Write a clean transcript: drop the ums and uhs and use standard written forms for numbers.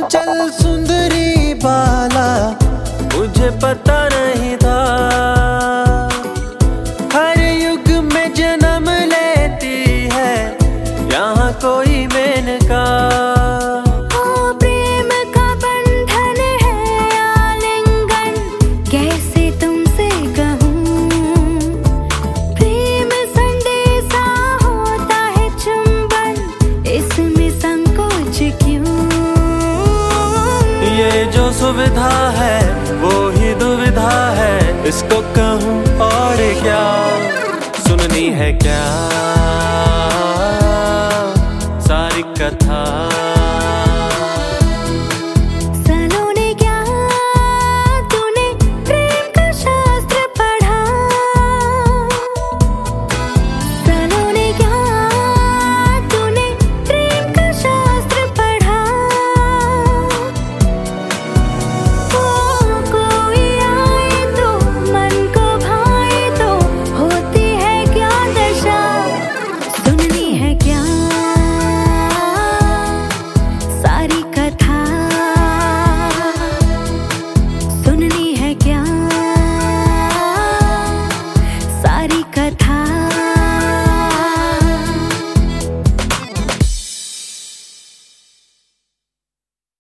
चल सुंदरी बाला, मुझे पता नहीं था हर युग में जन्म लेती है यहाँ कोई मेनका। प्रेम का बंधन है आलिंगन, कैसे तुमसे कहूँ। प्रेम संदेशा होता है चुंबन, इसमें संकोच क्यों। ये जो सुविधा है वो ही दुविधा है, इसको कहूँ और क्या। सुननी है क्या सारी कथा।